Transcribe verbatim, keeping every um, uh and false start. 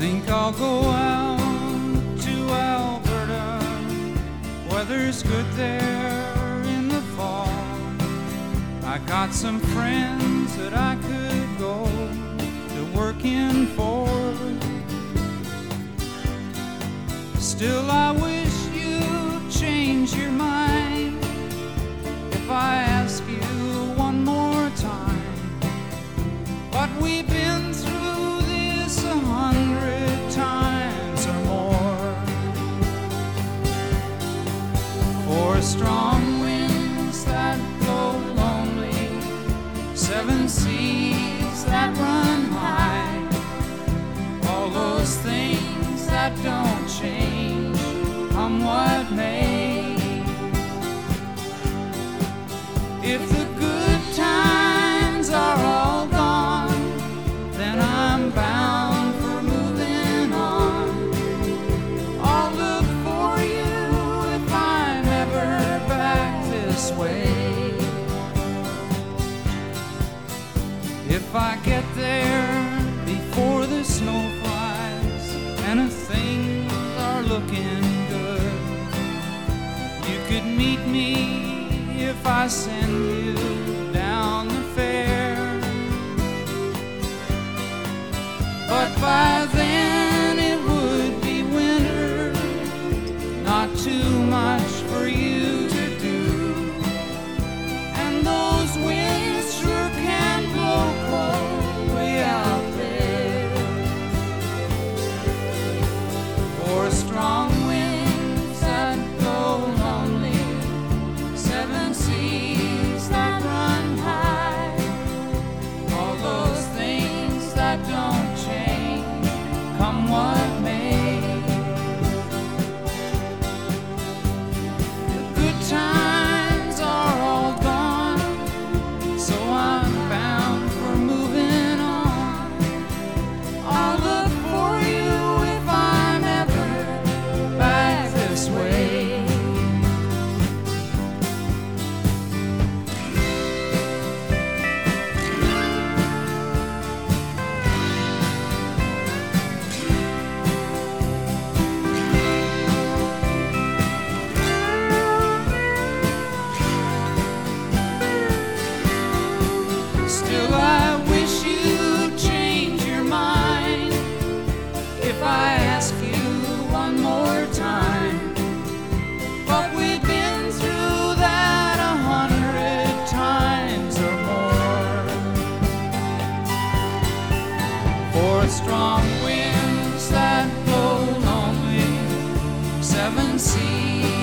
Think I'll go out to Alberta. Weather's good there in the fall. I got some friends that I could go to working for. Still I wish you'd change your mind if I ask you one more time. But we've been through this a hundred times or more. For strong winds that blow lonely, seven seas that run high, all those things that don't change, come what may. If the good times are all gone, then I'm bound for moving on. I'll look for you if I'm ever back this way. If I get there before the snow flies and things are looking good, you could meet me if I send you down the fair. But by then it would be winter, not too much for you to do, and those winds sure can blow cold way out there. For strong winds that blow lonely, seven seas that run high, all those things that don't change, come what may. The good times are all gone, so I'm bound for moving on. I'll look for you if I'm ever back this way. Still I wish you'd change your mind if I ask you one more time. But we've been through that a hundred times or more. For strong winds that blow lonely, seven seas